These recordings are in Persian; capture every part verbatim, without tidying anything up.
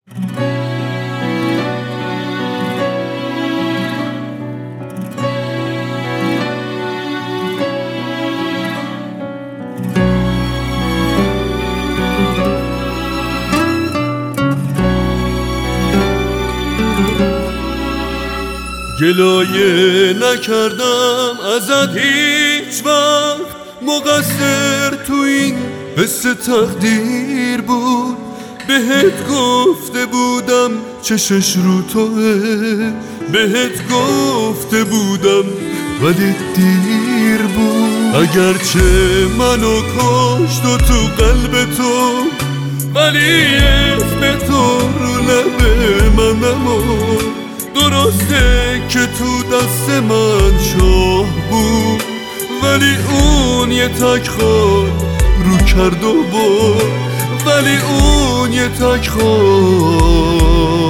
گلایه نکردم ازت هیچ وقت، مقصر تو این حس تقدیر بود. بهت گفته بودم چشش رو توه، بهت گفته بودم ولی دیر بود. اگرچه منو کشت و تو قلب تو، ولی اسم تو رو لب من نمون. درسته که تو دست من شاه بود، ولی اون یه تک خال رو کرد و برد، ولی اون یه تک خال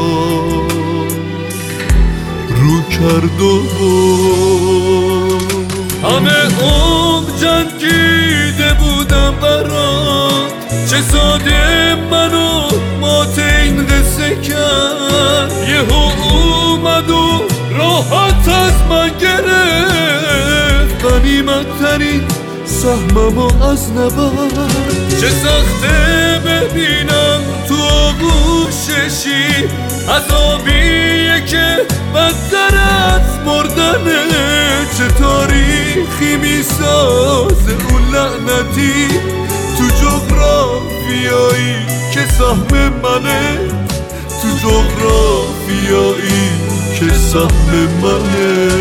رو کرد و برد. همه عمر جنگیده بودم برات، چه ساده منو مات این قصه کرد. یهو اومد و راحت از من گرفت، غنیمت ترین سهممو از نبرد. چه سخته ببینم تو آغوششی، عذابیه که بدتر از مردنه. چه تاریخی میسازه اون لعنتی تو جغرافیایی که سهم منه، تو جغرافیایی که سهم منه.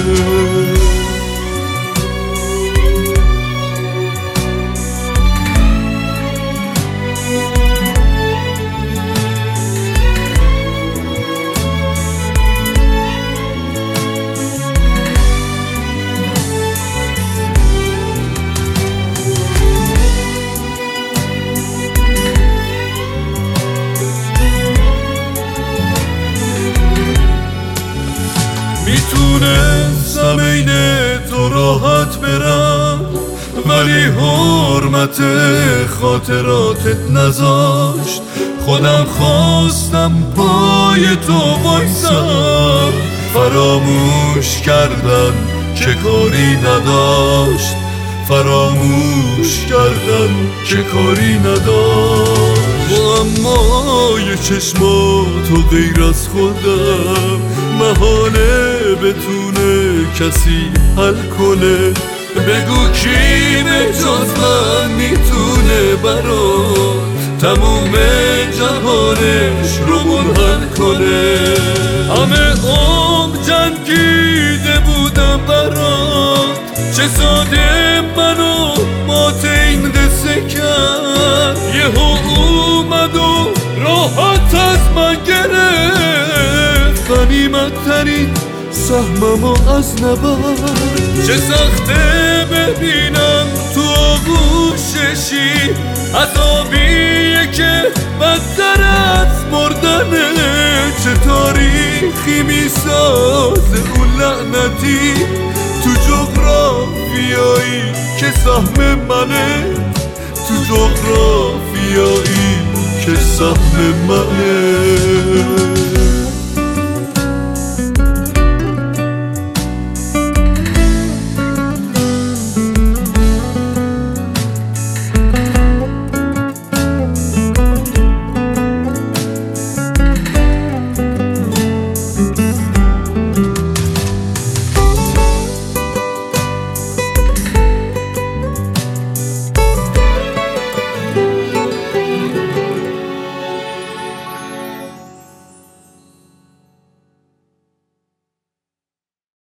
میتونستم این تو راحت برم، ولی حرمت خاطراتت نذاشت. خودم خواستم پای تو وایسم، فراموش کردن که کاری نداشت، فراموش کردن که کاری نداشت. با اما یه چشماتو غیر از خودم محاله بتونه کسی حل کنه. بگو کی به جز من میتونه برات تموم جهانش رو منحل کنه. همه عمر جنگیده بودم برات، چه ساده منو مات این قصه کرد. یهو اومد و راحت از من گرفت، غنیمت ترین سهممو از نبرد. چه سخته ببینم تو آغوششی، عذابیه که بدتر از مردنه. چه تاریخی میسازه اون لعنتی تو جغرافیایی که سهم منه، تو جغرافیایی که سهم منه.